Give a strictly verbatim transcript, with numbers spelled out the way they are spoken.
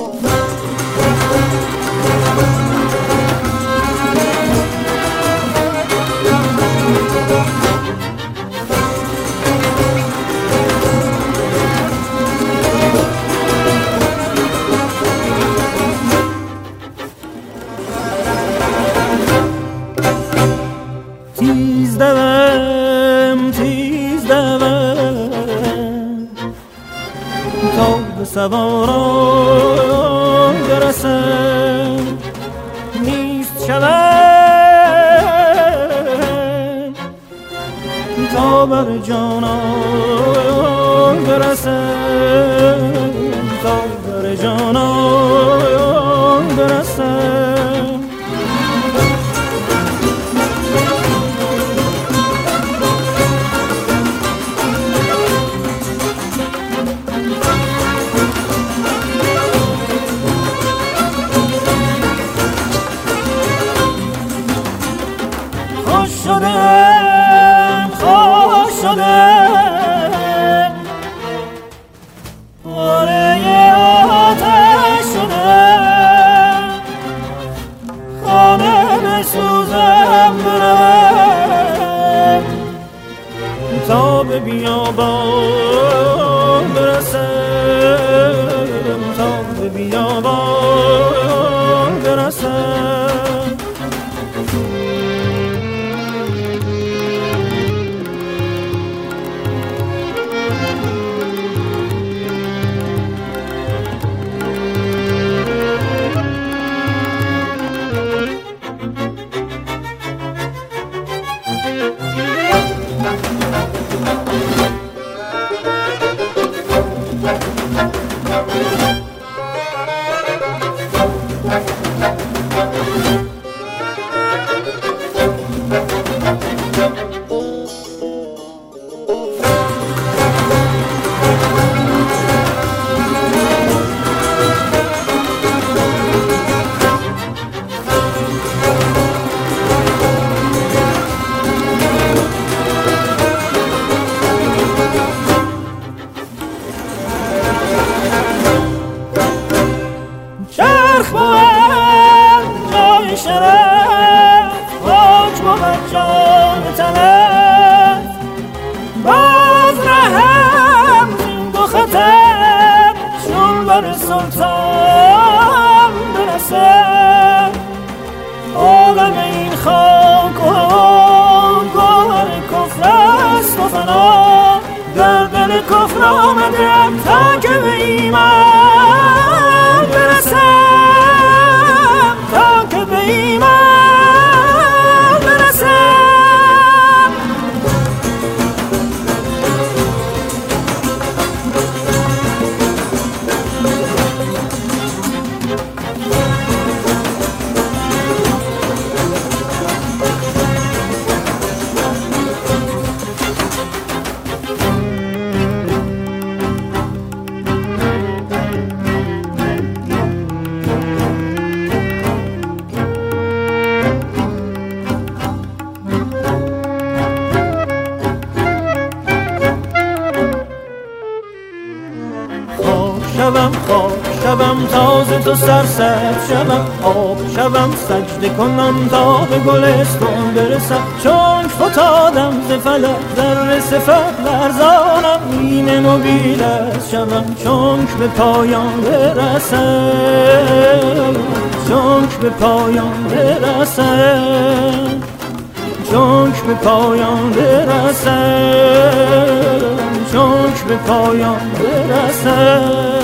تیز دوم تیز دوم تا به سواران برسم، نیست شوم تا بر جانان برسم، تا بر جانان برسم. خوش شدم خوش شدم پاره آتش شدم، خانه بسوزم برم تا به بیابان برسم، تا به بیابان برسم. چرخ بود جای شرف، خاک بود جان تلف، باز رهم این دو خطر چون بر سلطان برسم. عالم این خاک و گوهر کفر است و فنا، در دل کفر آمدم تا که به ایمان برسم، تا که به ایمان برسم. شوم خاک شوم تازه تو سرسبز شوم، آب شوم سجده کنم تا به گلستان برسم. چون فتادم ز فلک ذره صفت لرزانم، این مبیلت شوم چون به پایان برسم، چون به پایان برسم، چون به پایان برسم، چون به پایان برسم.